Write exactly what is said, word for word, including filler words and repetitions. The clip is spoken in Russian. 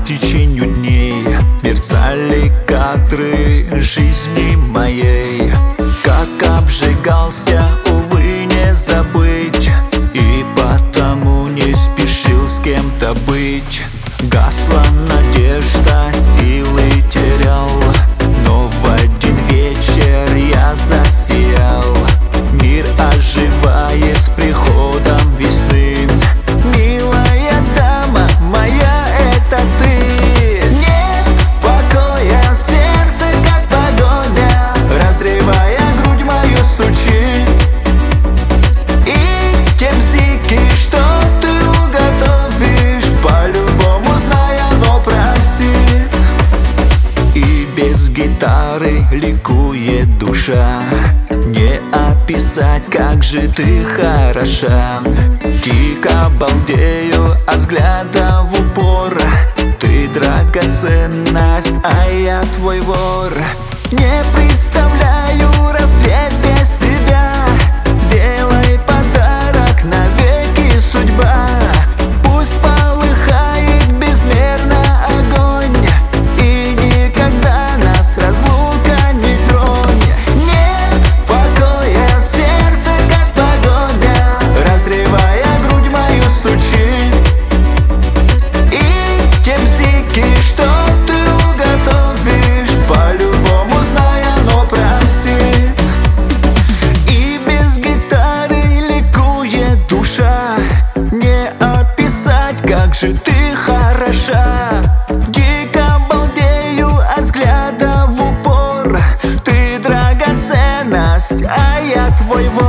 течению дней мерцали кадры жизни моей. Как обжигался, увы, не забыть, и потому не спешил с кем-то быть. Гасла надежда, силы терял, но в один вечер я засиял. Мир оживает с приходом весны. Милая дама моя, это ты. Нет покоя в сердце, как погоня, разрывая грудь мою, стучит. И те бзики, что ты уготовишь, по-любому зная, но простит. И без гитары ликует душа, не описать, как же ты хороша. Дико балдею от взгляда в упор. Ты драгоценность, а я твой вор. Не представляю рассвет без тебя. Сделай подарок, навеки судьба. Пусть полыхает безмерно огонь, и никогда нас разлука не тронь. Нет покоя в сердце, как погоня, разрывая грудь мою, стучит. И те бзики, что ты уготовишь, по-любому зная, но простит. И без гитары ликует душа, не описать, как же ты хороша. Дико балдею от взгляда в упор. Ты драгоценность, а я твой вор.